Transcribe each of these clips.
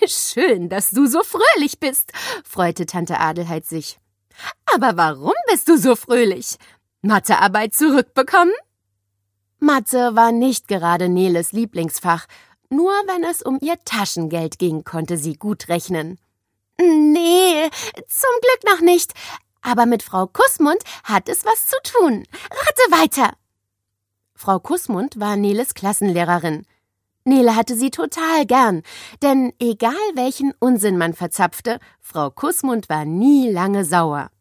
Schön, dass du so fröhlich bist, freute Tante Adelheid sich. Aber warum bist du so fröhlich? Mathearbeit zurückbekommen? Mathe war nicht gerade Neles Lieblingsfach. Nur wenn es um ihr Taschengeld ging, konnte sie gut rechnen. Nee, zum Glück noch nicht. Aber mit Frau Kussmund hat es was zu tun. Rate weiter. Frau Kussmund war Neles Klassenlehrerin. Nele hatte sie total gern, denn egal welchen Unsinn man verzapfte, Frau Kussmund war nie lange sauer.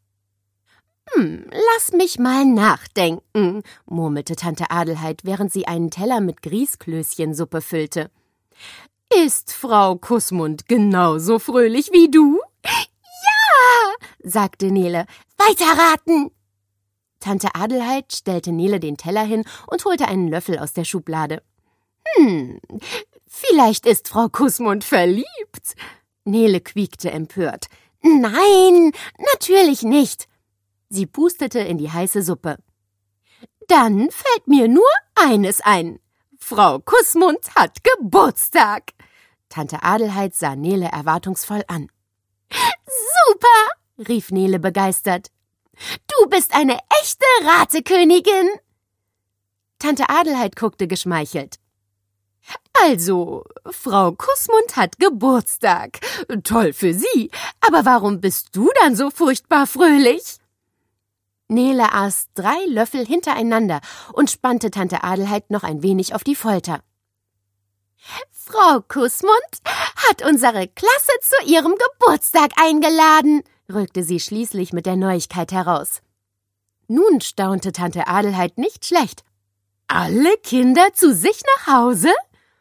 Lass mich mal nachdenken, murmelte Tante Adelheid, während sie einen Teller mit Grießklößchensuppe füllte. Ist Frau Kussmund genauso fröhlich wie du? Ja, sagte Nele. Weiterraten! Tante Adelheid stellte Nele den Teller hin und holte einen Löffel aus der Schublade. Vielleicht ist Frau Kussmund verliebt. Nele quiekte empört. Nein, natürlich nicht. Sie pustete in die heiße Suppe. Dann fällt mir nur eines ein. Frau Kussmund hat Geburtstag. Tante Adelheid sah Nele erwartungsvoll an. Super, rief Nele begeistert. Du bist eine echte Ratekönigin. Tante Adelheid guckte geschmeichelt. Also, Frau Kussmund hat Geburtstag. Toll für sie. Aber warum bist du dann so furchtbar fröhlich? Nele aß 3 Löffel hintereinander und spannte Tante Adelheid noch ein wenig auf die Folter. Frau Kussmund hat unsere Klasse zu ihrem Geburtstag eingeladen, rückte sie schließlich mit der Neuigkeit heraus. Nun staunte Tante Adelheid nicht schlecht. Alle Kinder zu sich nach Hause?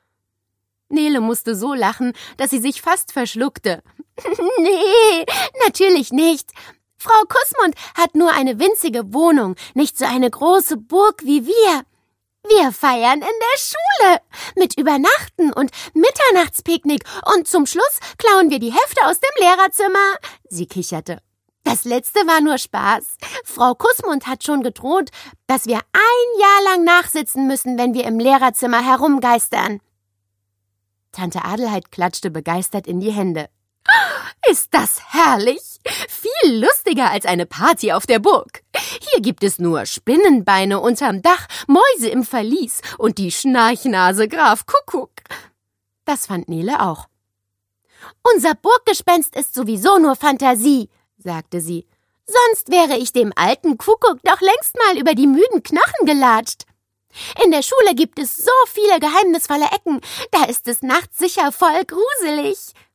Nele musste so lachen, dass sie sich fast verschluckte. Nee, natürlich nicht. Frau Kussmund hat nur eine winzige Wohnung, nicht so eine große Burg wie wir. Wir feiern in der Schule, mit Übernachten und Mitternachtspicknick und zum Schluss klauen wir die Hefte aus dem Lehrerzimmer. Sie kicherte. Das letzte war nur Spaß. Frau Kussmund hat schon gedroht, dass wir 1 Jahr lang nachsitzen müssen, wenn wir im Lehrerzimmer herumgeistern. Tante Adelheid klatschte begeistert in die Hände. Ist das herrlich? Viel lustiger als eine Party auf der Burg. Hier gibt es nur Spinnenbeine unterm Dach, Mäuse im Verlies und die Schnarchnase Graf Kuckuck. Das fand Nele auch. Unser Burggespenst ist sowieso nur Fantasie, sagte sie. Sonst wäre ich dem alten Kuckuck doch längst mal über die müden Knochen gelatscht. In der Schule gibt es so viele geheimnisvolle Ecken, da ist es nachts sicher voll gruselig.